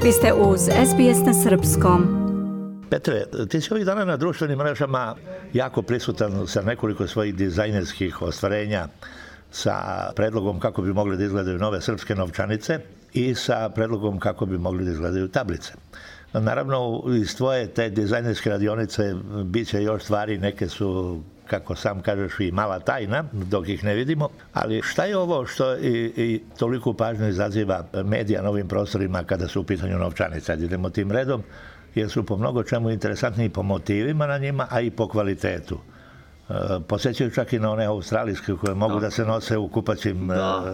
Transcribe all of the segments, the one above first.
Vi ste uz SBS na srpskom. Petre, ti si ovih dana na društvenim mrežama jako prisutan sa nekoliko svojih dizajnerskih ostvarenja, sa predlogom kako bi mogli da izgledaju nove srpske novčanice i sa predlogom kako bi mogli da izgledaju tablice. Naravno, iz tvoje te dizajnerske radionice bit će još stvari, neke su, kako sam kažeš, i mala tajna, dok ih ne vidimo. Ali šta je ovo što i toliko pažnju izaziva medija na ovim prostorima kada su u pitanju novčanice? Idemo tim redom, jer su po mnogo čemu interesantni i po motivima na njima, a i po kvalitetu. Posećaju čak i na one australijske koje mogu da se nose u kupaćim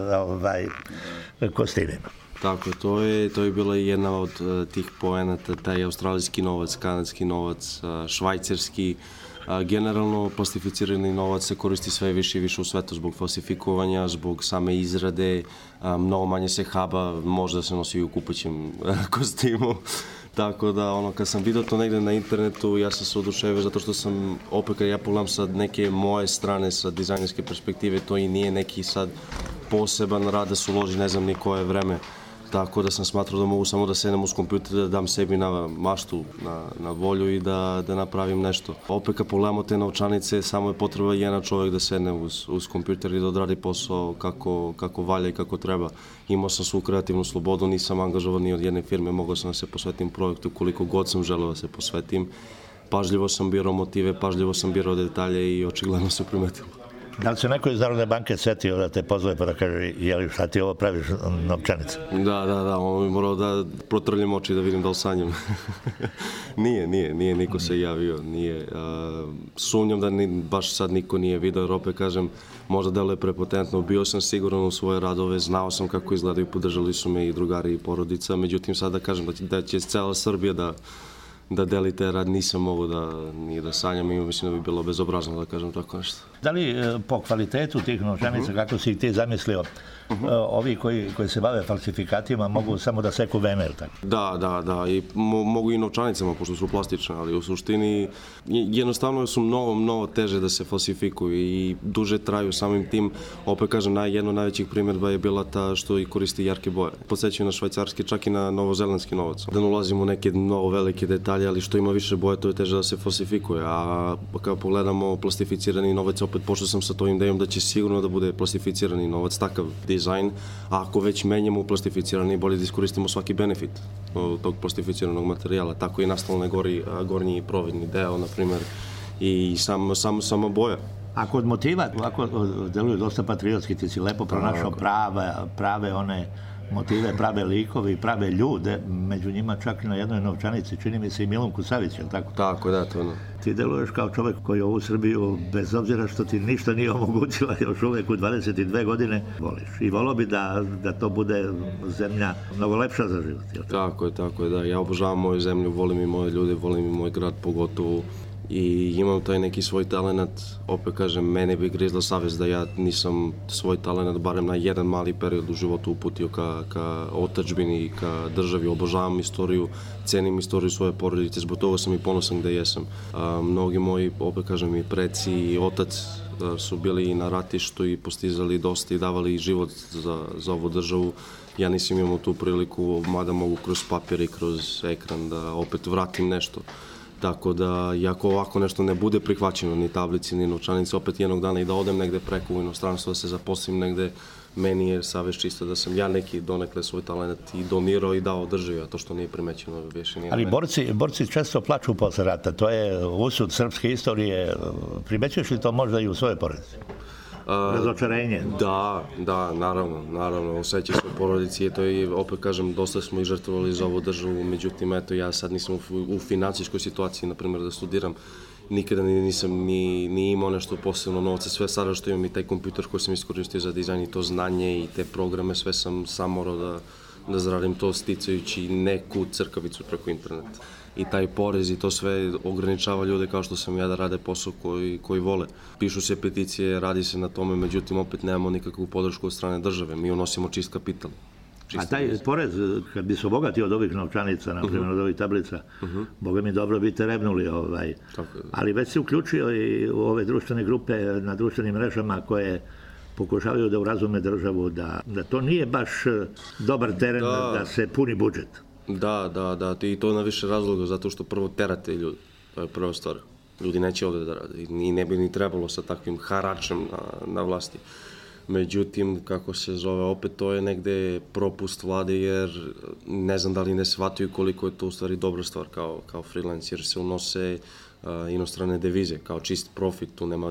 kostimima. Tako, to je bila jedna od tih poenata, taj australijski novac, kanadski novac, švajcarski. Generalno, plastificirani novac se koristi sve više i više u svetu zbog falsifikovanja, zbog same izrade, mnogo manje se haba, možda se nosi u kupaćem kostimu. Tako da, kad sam vidio to negde na internetu, ja sam se oduševio zato što sam, opet kad ja pogledam sa neke moje strane, sa dizajnerske perspektive, to i nije neki sad poseban rad da se uloži ne znam ni koje vreme. Tako da sam smatrao da mogu samo da sedem uz kompjuter, da dam sebi na maštu, na volju i da napravim nešto. Opet kad pogledamo te novčanice, samo je potreba jedan čovjek da sedne uz kompjuter i da odradi posao kako valja i kako treba. Imao sam svu kreativnu slobodu, nisam angažovan ni od jedne firme, mogao sam da se posvetim projektu koliko god sam želeo da se posvetim. Pažljivo sam birao motive, pažljivo sam birao detalje i očigledno se primetilo. Da li se neko iz Narodne banke setio da te pozove pa da kaže, jeli šta ti ovo praviš novčanice? Da, on bi morao da protrljam oči da vidim da li sanjam. Nije niko se javio, nije. Sumnjam da baš sad niko nije video, jer opet kažem, možda deluje prepotentno, bio sam siguran u svoje radove, znao sam kako izgledaju, podržali su me i drugari i porodica, međutim sad da kažem da će cela Srbija da deli taj rad, nisam mogu da sanjam i mislim da bi bilo bezobrazno da kažem tako nešto. Da li po kvalitetu tih novčanica, kako si ih ti zamislio, ovi koji se bave falsifikatima mogu samo da seku vener, tako? Da, i mogu i novčanicama, pošto su plastične, ali u suštini jednostavno su mnogo teže da se falsifikuju i duže traju samim tim. Opet kažem, jedna od najvećih primjedba je bila ta što i koristi jarke boje. Podsećaju na švajcarski, čak i na novozelandski novac. Da ne ulazimo u neke mnogo velike detalje, ali što ima više boje, to je teže da se falsifikuje. A kada pogledamo plastificirani novac, opet pošto sam sa tojim idejom da će sigurno da bude plastificirani novac, takav dizajn, a ako već menjamo u plastificirani, bolje da iskoristimo svaki benefit tog plastificiranog materijala. Tako je nastalo gornji providni deo, na primjer, i sama boja. A kod motiva, ako deluju dosta patriotski, ti si lepo pronašao prave one motive, prave likovi, prave ljude, među njima čak i na jednoj novčanici, čini mi se i Milunku Savić, je li tako? Tako, da, to ono. Ti deluješ kao čovjek koji ovu Srbiju, bez obzira što ti ništa nije omogućila, još uvek u 22 godine voliš. I volio bi da to bude zemlja mnogo lepša za život, je li tako? Tako je, da. Ja obožavam moju zemlju, volim i moje ljude, volim i moj grad pogotovo. I imam taj neki svoj talenat, opet kažem, mene bi grizla savest da ja nisam svoj talenat barem na jedan mali period u životu uputio ka otadžbini i ka državi. Obožavam istoriju, cenim istoriju svoje porodice, zbog toga sam i ponosan gde jesam. Mnogi moji, opet kažem, i preci i otac su bili na ratištu i postizali dosta i davali život za ovu državu. Ja nisam imao tu priliku, mada mogu kroz papir i kroz ekran da opet vratim nešto. Tako da, ako ovako nešto ne bude prihvaćeno, ni tablici, ni novčanice, opet jednog dana i da odem negde preko u inostranstvo, da se zaposlim negde, meni je savest čisto da sam ja neki donekle svoj talent i donirao i dao državi, a to što nije primećeno više nije. Ali borci često plaču posle rata, to je usud srpske istorije. Primećuješ li to možda i u svojoj porodici? Razočarenje? Da, naravno, osjećaj se u porodici i to je, opet kažem, dosta smo i žrtvovali za ovu državu, međutim, eto, ja sad nisam u finansijskoj situaciji, na primjer, da studiram, nikada nisam ni imao nešto posebno novca, sve sada što imam i taj kompjuter koji sam iskoristio za dizajn i to znanje i te programe, sve sam morao da zaradim to sticajući neku crkavicu preko interneta. I taj porez i to sve ograničava ljude kao što sam ja da rade posao koji vole. Pišu se peticije, radi se na tome, međutim opet nemamo nikakvu podršku od strane države. Mi unosimo čist kapital. A taj porez, kad bi se obogatio od ovih novčanica, na primjer od ovih tablica, Boga mi dobro bi te rebnuli. Ali već se uključio i u ove društvene grupe na društvenim mrežama koje pokušavaju da urazume državu, da to nije baš dobar teren da se puni budžet. Da, i to na više razloga, zato što prvo terate ljudi, to je prva stvar. Ljudi neće ovde da rade i ne bi ni trebalo sa takvim haračem na vlasti. Međutim, kako se zove, opet to je negde propust vlade, jer ne znam da li ne shvataju koliko je to u stvari dobra stvar kao freelance, jer se unose inostrane devize, kao čist profit, tu nema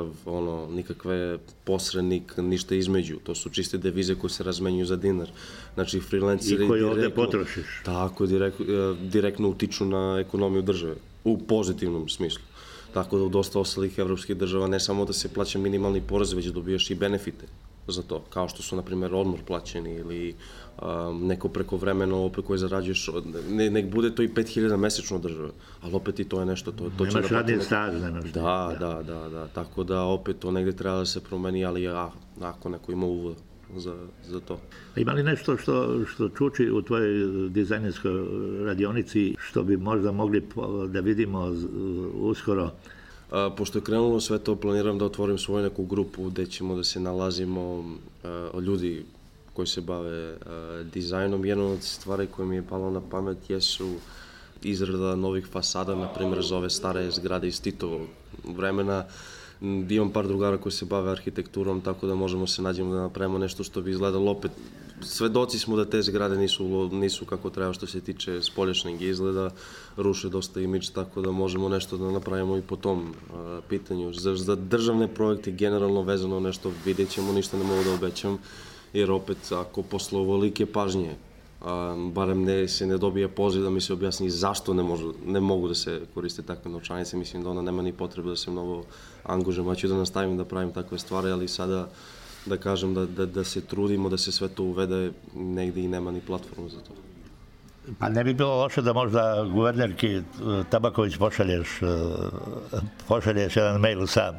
nikakve posrednik, ništa između, to su čiste devize koje se razmenjuju za dinar. Znači, freelanceri... I koje ovde potrošiš. Tako, direktno utiču na ekonomiju države, u pozitivnom smislu. Tako da u dosta ostalih evropskih država ne samo da se plaća minimalni porez, već dobijaš i benefite za to, kao što su, na primjer, odmor plaćeni ili neko prekovremeno opet koje zarađuješ, nek bude to i 5.000 mesečno države, ali opet i to je nešto. Nemaš radni staž, nemaš. Da, tako da opet to negde treba da se promeni, ali ako neko ima uvod za to. Ima li nešto što čuči u tvojoj dizajnerskoj radionici što bi možda mogli da vidimo uskoro? Pošto je krenulo sve to, planiram da otvorim svoju neku grupu gde ćemo da se nalazimo ljudi koji se bave dizajnom. Jedna od stvari koje mi je palo na pamet jesu izrada novih fasada, na primjer za ove stare zgrade iz Titovog vremena. Imam par drugara koji se bave arhitekturom, tako da možemo se nađemo da napravimo nešto što bi izgledalo opet. Svedoci smo da te zgrade nisu kako treba što se tiče spoljašnjeg izgleda, ruše dosta imidž, tako da možemo nešto da napravimo i po tom pitanju. Za državne projekte generalno vezano nešto vidjet ćemo, ništa ne mogu da obećam, jer opet ako posle ovolike pažnje, barem se ne dobije poziv da mi se objasni zašto ne mogu da se koriste takve novčanice, mislim da ona nema ni potrebe da se mnogo angažujem, ja ću da nastavim da pravim takve stvari, ali sada da kažem da se trudimo da se sve to uvede, negde i nema ni platformu za to. Pa ne bi bilo loše da možda guvernerki Tabaković pošalješ jedan mail sa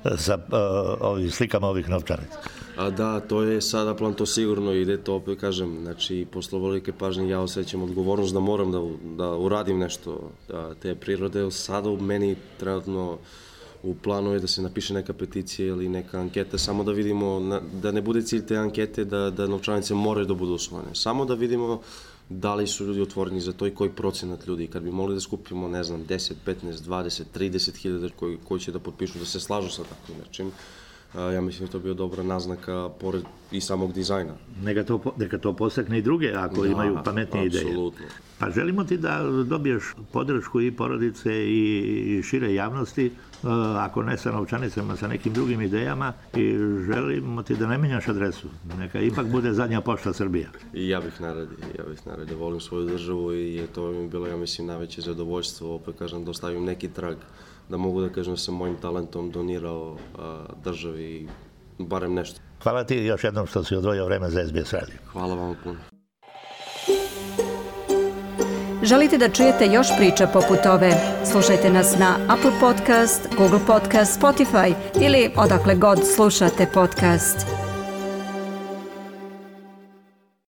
slikama ovih novčanica. Da, to je sada plan, to sigurno ide, to opet kažem, znači posle ovolike pažnje ja osjećam odgovornost da moram da uradim nešto te prirode. Sada u meni trenutno u planu je da se napiše neka peticija ili neka anketa, samo da vidimo, da ne bude cilj te ankete da novčanice moraju da budu usvojene, samo da vidimo da li su ljudi otvoreni za to i koji procenat ljudi. Kad bi mogli da skupimo, ne znam, 10, 15, 20, 30 hiljada koji će da potpišu, da se slažu sa takvim nečim, ja mislim da to bio dobra naznaka pored i samog dizajna. Neka to postakne i druge ako imaju pametnije ideje. Apsolutno. Pa želimo ti da dobiješ podršku i porodice i šire javnosti, ako ne sa novčanicama, sa nekim drugim idejama, i želimo ti da ne menjaš adresu. Neka ipak bude zadnja pošta Srbija. I ja bih naradio, volim svoju državu i to mi je bilo, ja mislim, najveće zadovoljstvo, opet kažem, da ostavim neki trag, da mogu da kažem da sam mojim talentom donirao državi barem nešto. Hvala ti još jednom što si odvojio vreme za SBS radio. Hvala vam puno. Želite da čujete još priča poput ove? Slušajte nas na Apple Podcast, Google Podcast, Spotify ili odakle god slušate podcast.